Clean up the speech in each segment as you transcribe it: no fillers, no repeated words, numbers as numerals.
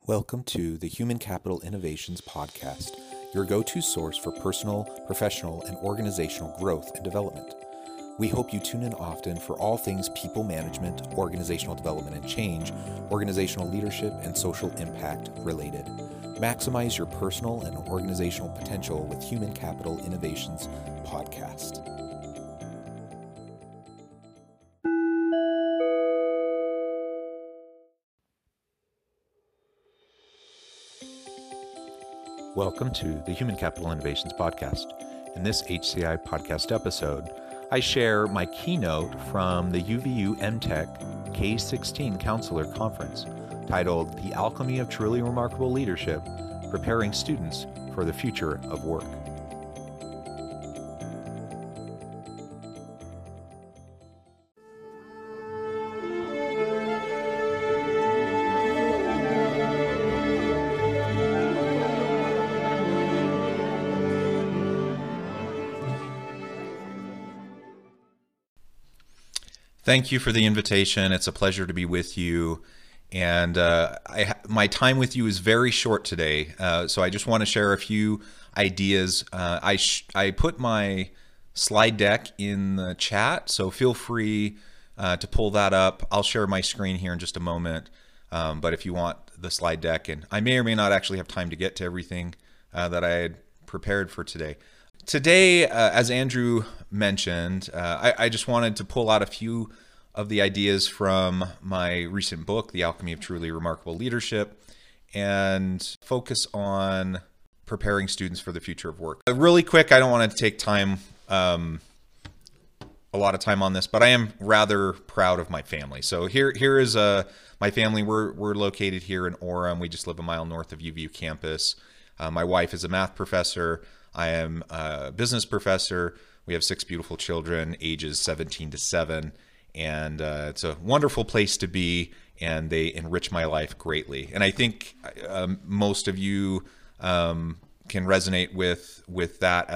Welcome to the Human Capital Innovations Podcast, your go-to source for personal, professional, and organizational growth and development. We hope you tune in often for all things people management, organizational development and change, organizational leadership, and social impact related. Maximize your personal and organizational potential with Human Capital Innovations Podcast. Welcome to the Human Capital Innovations Podcast. In this HCI podcast episode, I share my keynote from the UVU MTech K16 Counselor Conference titled The Alchemy of Truly Remarkable Leadership, Preparing Students for the Future of Work. Thank you for the invitation. It's a pleasure to be with you. And my time with you is very short today, so I just want to share a few ideas. I put my slide deck in the chat, so feel free to pull that up. I'll share my screen here in just a moment, but if you want the slide deck, and I may or may not actually have time to get to everything that I had prepared for today. Today, as Andrew mentioned, I just wanted to pull out a few of the ideas from my recent book, The Alchemy of Truly Remarkable Leadership, and focus on preparing students for the future of work. Really quick, I don't want to take time, a lot of time on this, but I am rather proud of my family. So here is my family. We're located here in Orem. We just live a mile north of UVU campus. My wife is a math professor. I am a business professor. We have 6 beautiful children, ages 17 to 7, and it's a wonderful place to be, and they enrich my life greatly. And I think most of you can resonate with that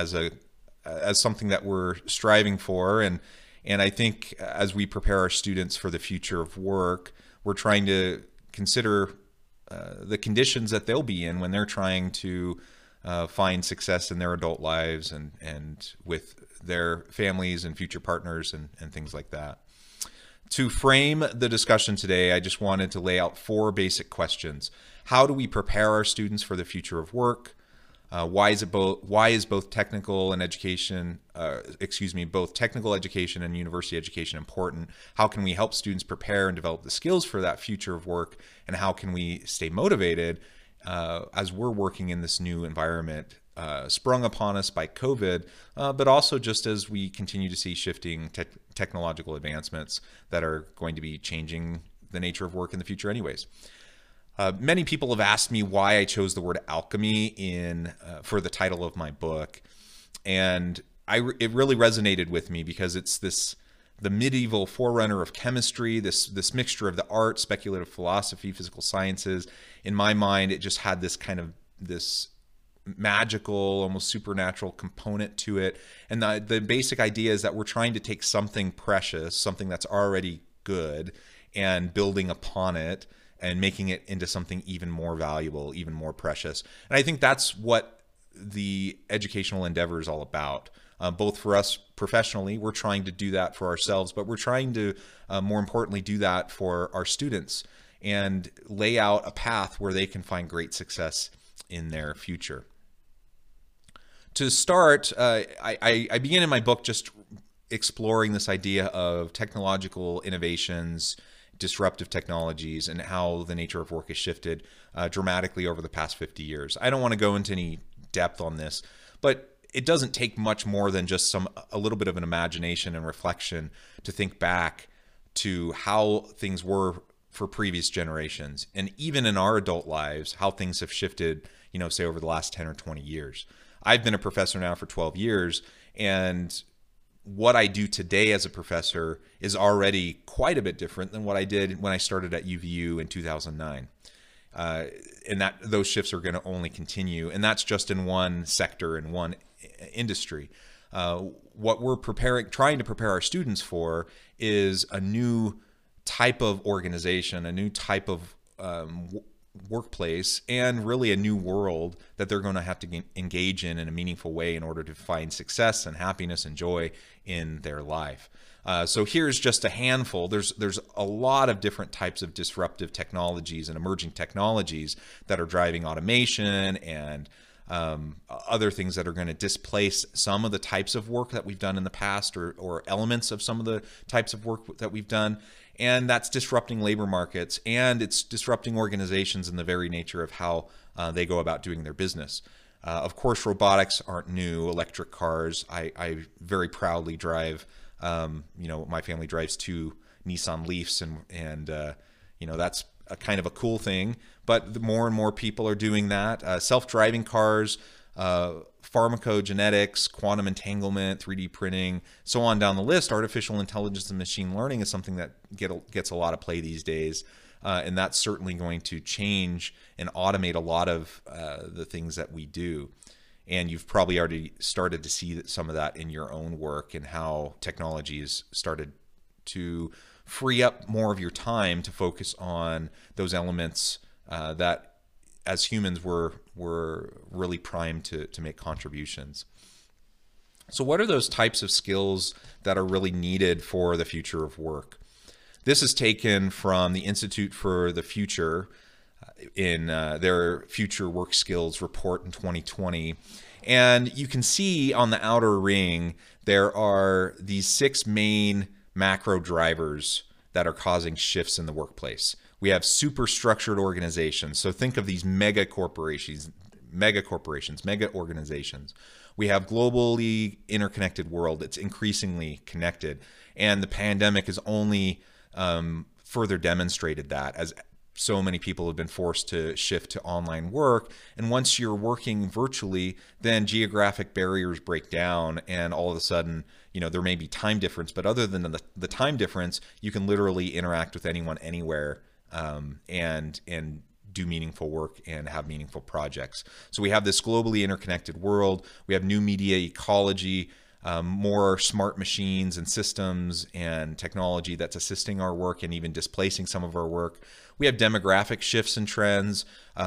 as something that we're striving for. And I think as we prepare our students for the future of work, we're trying to consider the conditions that they'll be in when they're trying to find success in their adult lives and with their families and future partners and things like that. To frame the discussion today, I just wanted to lay out 4 basic questions. How do we prepare our students for the future of work? Why is both technical and education, both technical education and university education important? How can we help students prepare and develop the skills for that future of work? And how can we stay motivated as we're working in this new environment sprung upon us by COVID, but also just as we continue to see shifting technological advancements that are going to be changing the nature of work in the future anyways. Many people have asked me why I chose the word alchemy for the title of my book, and it really resonated with me because it's the medieval forerunner of chemistry, this mixture of the art, speculative philosophy, physical sciences. In my mind, it just had this magical, almost supernatural component to it. And the basic idea is that we're trying to take something precious, something that's already good, and building upon it and making it into something even more valuable, even more precious. And I think that's what the educational endeavor is all about. Both for us professionally, we're trying to do that for ourselves, but we're trying to, more importantly, do that for our students and lay out a path where they can find great success in their future. To start, I begin in my book just exploring this idea of technological innovations, disruptive technologies, and how the nature of work has shifted dramatically over the past 50 years. I don't want to go into any depth on this, but it doesn't take much more than just a little bit of an imagination and reflection to think back to how things were for previous generations, and even in our adult lives, how things have shifted, say over the last 10 or 20 years. I've been a professor now for 12 years, and what I do today as a professor is already quite a bit different than what I did when I started at UVU in 2009. And those shifts are going to only continue, and that's just in one sector, in one industry. What we're trying to prepare our students for is a new type of organization, a new type of workplace and really a new world that they're going to have to engage in a meaningful way in order to find success and happiness and joy in their life. So here's just a handful. There's a lot of different types of disruptive technologies and emerging technologies that are driving automation and other things that are going to displace some of the types of work that we've done in the past, or elements of some of the types of work that we've done. And that's disrupting labor markets, and it's disrupting organizations in the very nature of how they go about doing their business. Of course, robotics aren't new. Electric cars, I very proudly drive. My family drives 2 Nissan Leafs, and that's a kind of a cool thing. But more and more people are doing that. Self-driving cars, pharmacogenetics, quantum entanglement, 3D printing, so on down the list. Artificial intelligence and machine learning is something that gets a lot of play these days. And that's certainly going to change and automate a lot of the things that we do. And you've probably already started to see some of that in your own work, and how technology has started to free up more of your time to focus on those elements that as humans we're really primed to make contributions. So what are those types of skills that are really needed for the future of work? This is taken from the Institute for the Future in their Future Work Skills report in 2020. And you can see on the outer ring, there are these 6 main macro drivers that are causing shifts in the workplace. We have super structured organizations. So think of these mega corporations, mega organizations. We have globally interconnected world. It's increasingly connected. And the pandemic has only further demonstrated that, as so many people have been forced to shift to online work. And once you're working virtually, then geographic barriers break down, and all of a sudden, there may be time difference, but other than the time difference, you can literally interact with anyone anywhere, and do meaningful work and have meaningful projects. So we have this globally interconnected world. We have new media ecology, more smart machines and systems and technology that's assisting our work and even displacing some of our work. We have demographic shifts and trends,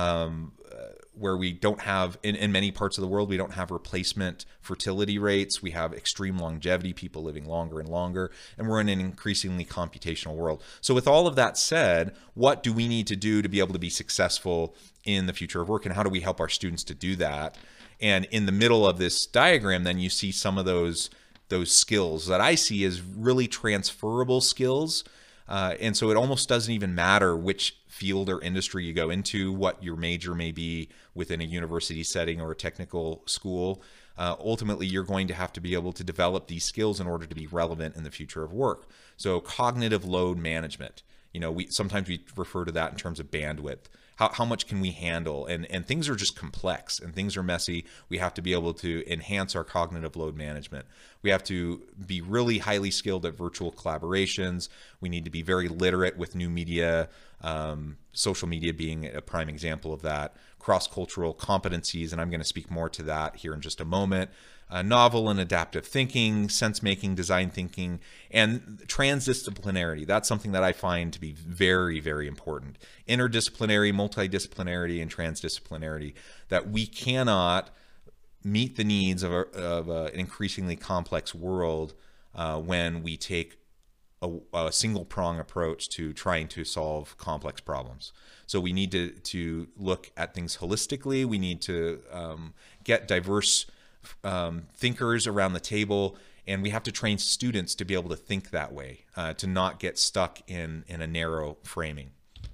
where we don't have, in many parts of the world, we don't have replacement fertility rates. We have extreme longevity, people living longer and longer, and we're in an increasingly computational world. So with all of that said, what do we need to do to be able to be successful in the future of work, and how do we help our students to do that? And in the middle of this diagram, then you see some of those skills that I see as really transferable skills. And so it almost doesn't even matter which field or industry you go into, what your major may be within a university setting or a technical school. Ultimately, you're going to have to be able to develop these skills in order to be relevant in the future of work. So cognitive load management, sometimes we refer to that in terms of bandwidth. How much can we handle? And things are just complex and things are messy. We have to be able to enhance our cognitive load management. We have to be really highly skilled at virtual collaborations. We need to be very literate with new media, social media being a prime example of that. Cross-cultural competencies, and I'm going to speak more to that here in just a moment. Novel and adaptive thinking, sense-making, design thinking, and transdisciplinarity. That's something that I find to be very, very important. Interdisciplinary, multidisciplinarity, and transdisciplinarity. That we cannot meet the needs of an increasingly complex world when we take a single prong approach to trying to solve complex problems. So we need to look at things holistically. We need to get diverse thinkers around the table, and we have to train students to be able to think that way, to not get stuck in a narrow framing.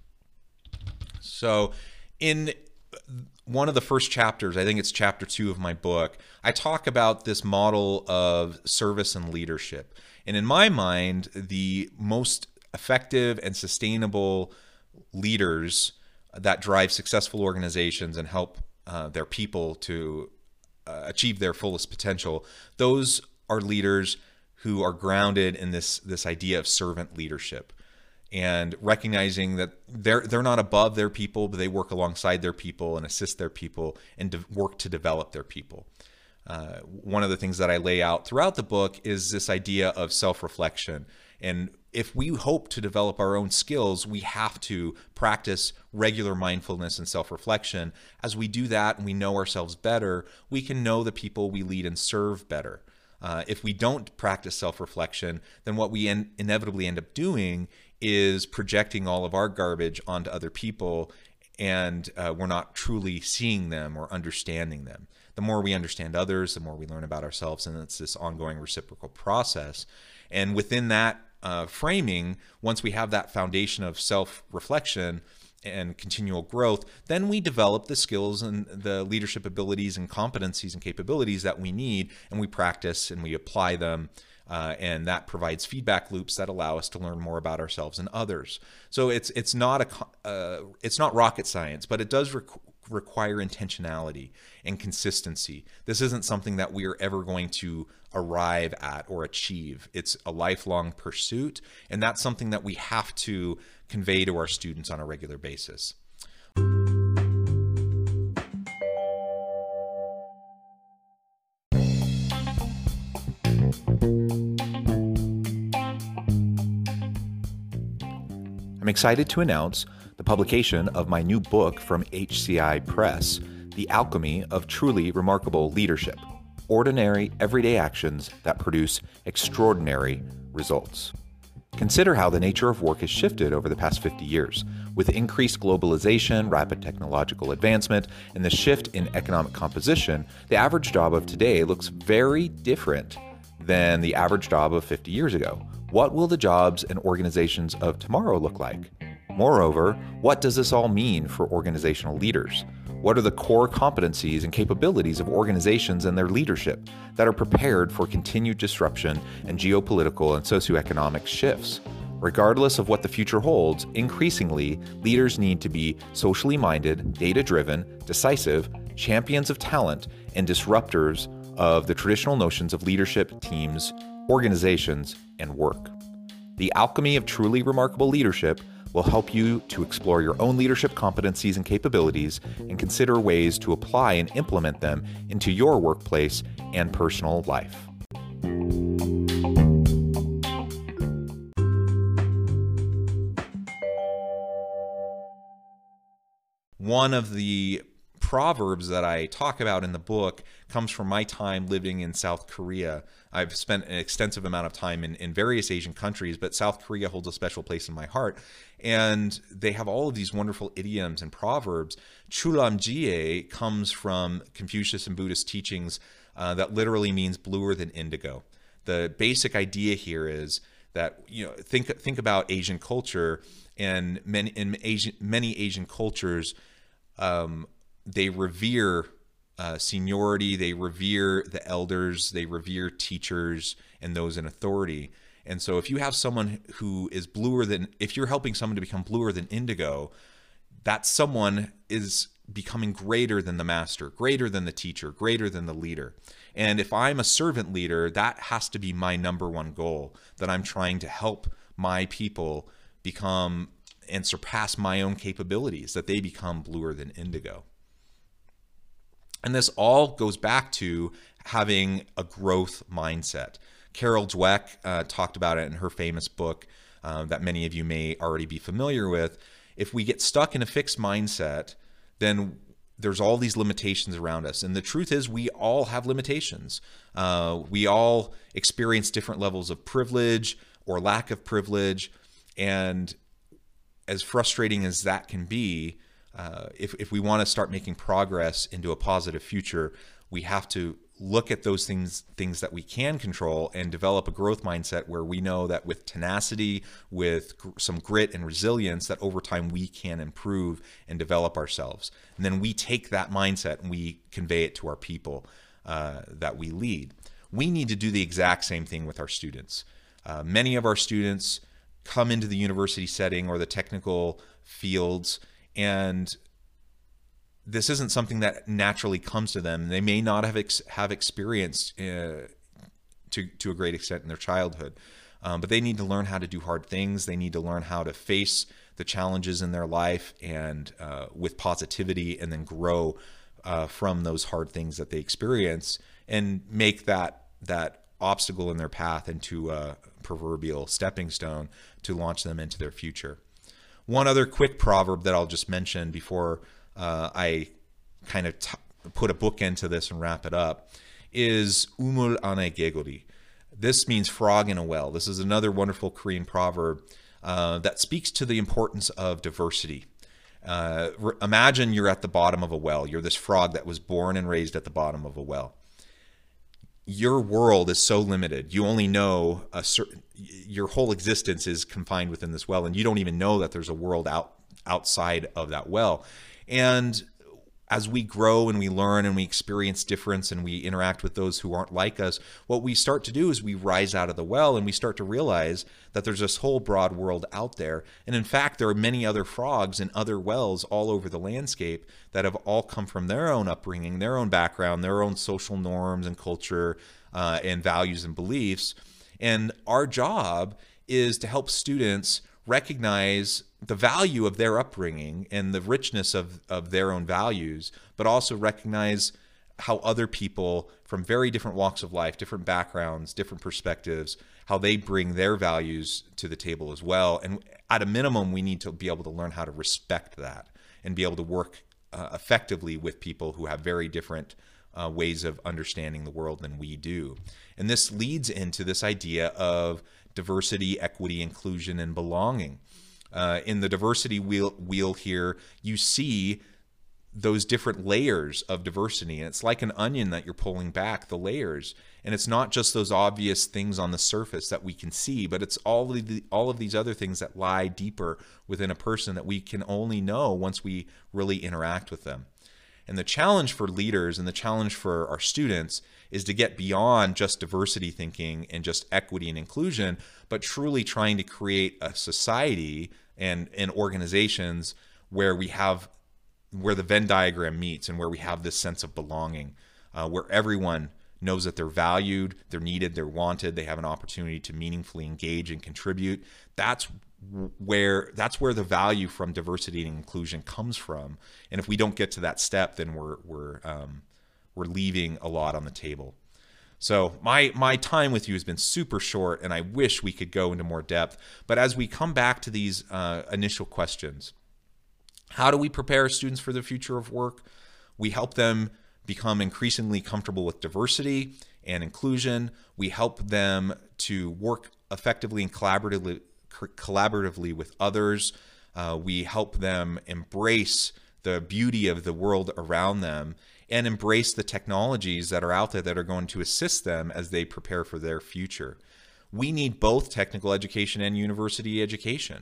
So in one of the first chapters, I think it's chapter 2 of my book, I talk about this model of service and leadership. And in my mind, the most effective and sustainable leaders that drive successful organizations and help their people to achieve their fullest potential, those are leaders who are grounded in this idea of servant leadership, and recognizing that they're not above their people, but they work alongside their people and assist their people and work to develop their people. One of the things that I lay out throughout the book is this idea of self-reflection. And if we hope to develop our own skills, we have to practice regular mindfulness and self-reflection. As we do that and we know ourselves better, we can know the people we lead and serve better. If we don't practice self-reflection, then what we inevitably end up doing is projecting all of our garbage onto other people, and we're not truly seeing them or understanding them. The more we understand others, the more we learn about ourselves, and it's this ongoing reciprocal process. And within that framing, once we have that foundation of self-reflection and continual growth, then we develop the skills and the leadership abilities and competencies and capabilities that we need, and we practice and we apply them, and that provides feedback loops that allow us to learn more about ourselves and others. So it's not rocket science, but it does require intentionality and consistency. This isn't something that we are ever going to arrive at or achieve. It's a lifelong pursuit, and that's something that we have to convey to our students on a regular basis. I'm excited to announce the publication of my new book from HCI Press, The Alchemy of Truly Remarkable Leadership: Ordinary, Everyday Actions that Produce Extraordinary Results. Consider how the nature of work has shifted over the past 50 years. With increased globalization, rapid technological advancement, and the shift in economic composition, the average job of today looks very different than the average job of 50 years ago. What will the jobs and organizations of tomorrow look like? Moreover, what does this all mean for organizational leaders? What are the core competencies and capabilities of organizations and their leadership that are prepared for continued disruption and geopolitical and socioeconomic shifts? Regardless of what the future holds, increasingly, leaders need to be socially minded, data-driven, decisive, champions of talent, and disruptors of the traditional notions of leadership, teams, organizations, and work. The Alchemy of Truly Remarkable Leadership will help you to explore your own leadership competencies and capabilities and consider ways to apply and implement them into your workplace and personal life. One of the proverbs that I talk about in the book comes from my time living in South Korea. I've spent an extensive amount of time in various Asian countries, but South Korea holds a special place in my heart. And they have all of these wonderful idioms and proverbs. Chulamjie comes from Confucius and Buddhist teachings that literally means bluer than indigo. The basic idea here is that, think about Asian culture, and many Asian cultures, they revere seniority, they revere the elders, they revere teachers and those in authority. And so if you have someone who is if you're helping someone to become bluer than indigo, that someone is becoming greater than the master, greater than the teacher, greater than the leader. And if I'm a servant leader, that has to be my number one goal, that I'm trying to help my people become and surpass my own capabilities, that they become bluer than indigo. And this all goes back to having a growth mindset. Carol Dweck talked about it in her famous book that many of you may already be familiar with. If we get stuck in a fixed mindset, then there's all these limitations around us. And the truth is, we all have limitations. We all experience different levels of privilege or lack of privilege. And as frustrating as that can be, if we want to start making progress into a positive future, we have to look at those things that we can control and develop a growth mindset where we know that with tenacity, with some grit and resilience, that over time we can improve and develop ourselves. And then we take that mindset and we convey it to our people that we lead. We need to do the exact same thing with our students. Many of our students come into the university setting or the technical fields, and this isn't something that naturally comes to them. They may not have experienced to a great extent in their childhood, but they need to learn how to do hard things. They need to learn how to face the challenges in their life and with positivity, and then grow from those hard things that they experience and make that obstacle in their path into a proverbial stepping stone to launch them into their future. One other quick proverb that I'll just mention before I kind of put a bookend to this and wrap it up is umul ane gegori. This means frog in a well. This is another wonderful Korean proverb that speaks to the importance of diversity. Imagine you're at the bottom of a well. You're this frog that was born and raised at the bottom of a well. Your world is so limited. You only know your whole existence is confined within this well, and you don't even know that there's a world outside of that well. And as we grow and we learn and we experience difference and we interact with those who aren't like us, what we start to do is we rise out of the well and we start to realize that there's this whole broad world out there. And in fact, there are many other frogs in other wells all over the landscape that have all come from their own upbringing, their own background, their own social norms and culture and values and beliefs. And our job is to help students recognize the value of their upbringing and the richness of their own values, but also recognize how other people from very different walks of life, different backgrounds, different perspectives, how they bring their values to the table as well. And at a minimum, we need to be able to learn how to respect that and be able to work effectively with people who have very different ways of understanding the world than we do. And this leads into this idea of diversity, equity, inclusion, and belonging. In the diversity wheel here, you see those different layers of diversity. And it's like an onion that you're pulling back, the layers. And it's not just those obvious things on the surface that we can see, but it's all of these other things that lie deeper within a person that we can only know once we really interact with them. And the challenge for leaders and the challenge for our students is to get beyond just diversity thinking and just equity and inclusion, but truly trying to create a society and organizations where the Venn diagram meets and where we have this sense of belonging, where everyone knows that they're valued, they're needed, they're wanted, they have an opportunity to meaningfully engage and contribute. That's where the value from diversity and inclusion comes from. And if we don't get to that step, then we're leaving a lot on the table. So my time with you has been super short, and I wish we could go into more depth. But as we come back to these initial questions, how do we prepare students for the future of work? We help them become increasingly comfortable with diversity and inclusion. We help them to work effectively and collaboratively with others. We help them embrace the beauty of the world around them and embrace the technologies that are out there that are going to assist them as they prepare for their future. We need both technical education and university education.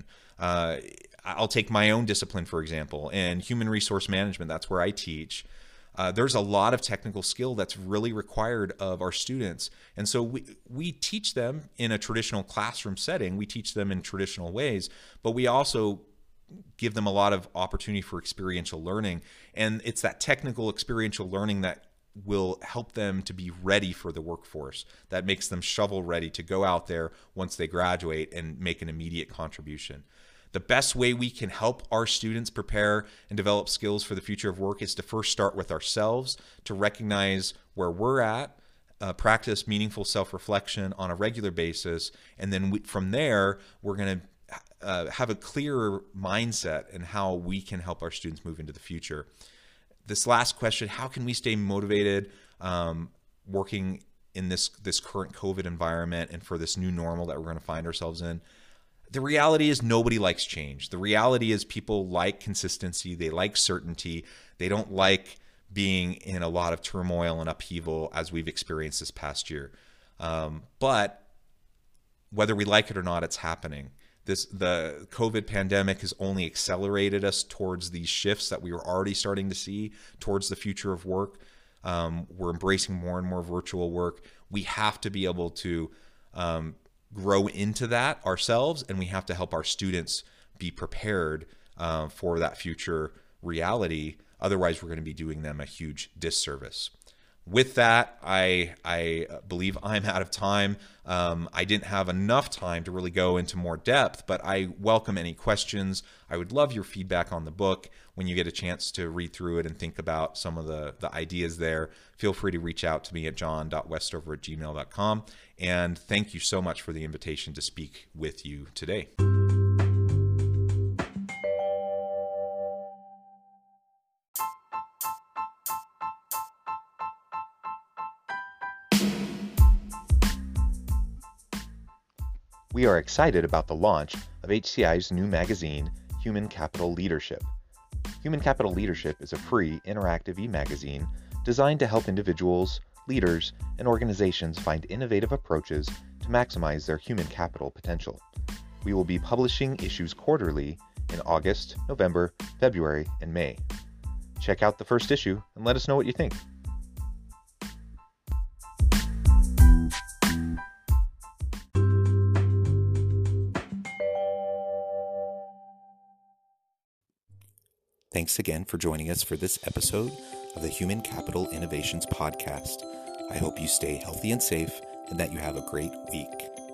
I'll take my own discipline, for example, and human resource management. That's where I teach. There's a lot of technical skill that's really required of our students. And so we teach them in a traditional classroom setting. We teach them in traditional ways, but we also give them a lot of opportunity for experiential learning. And it's that technical experiential learning that will help them to be ready for the workforce, that makes them shovel ready to go out there once they graduate and make an immediate contribution. The best way we can help our students prepare and develop skills for the future of work is to first start with ourselves, to recognize where we're at, practice meaningful self-reflection on a regular basis, and then from there, we're going to have a clearer mindset in how we can help our students move into the future. This last question, how can we stay motivated working in this current COVID environment and for this new normal that we're going to find ourselves in? The reality is nobody likes change. The reality is people like consistency. They like certainty. They don't like being in a lot of turmoil and upheaval as we've experienced this past year. But whether we like it or not, it's happening. The COVID pandemic has only accelerated us towards these shifts that we were already starting to see towards the future of work. We're embracing more and more virtual work. We have to be able to grow into that ourselves, and we have to help our students be prepared for that future reality. Otherwise, we're going to be doing them a huge disservice. With that, I believe I'm out of time. I didn't have enough time to really go into more depth, but I welcome any questions. I would love your feedback on the book. When you get a chance to read through it and think about some of the ideas there, feel free to reach out to me at john.westover@gmail.com. And thank you so much for the invitation to speak with you today. We are excited about the launch of HCI's new magazine, Human Capital Leadership. Human Capital Leadership is a free, interactive e-magazine designed to help individuals, leaders, and organizations find innovative approaches to maximize their human capital potential. We will be publishing issues quarterly in August, November, February, and May. Check out the first issue and let us know what you think. Thanks again for joining us for this episode of the Human Capital Innovations Podcast. I hope you stay healthy and safe and that you have a great week.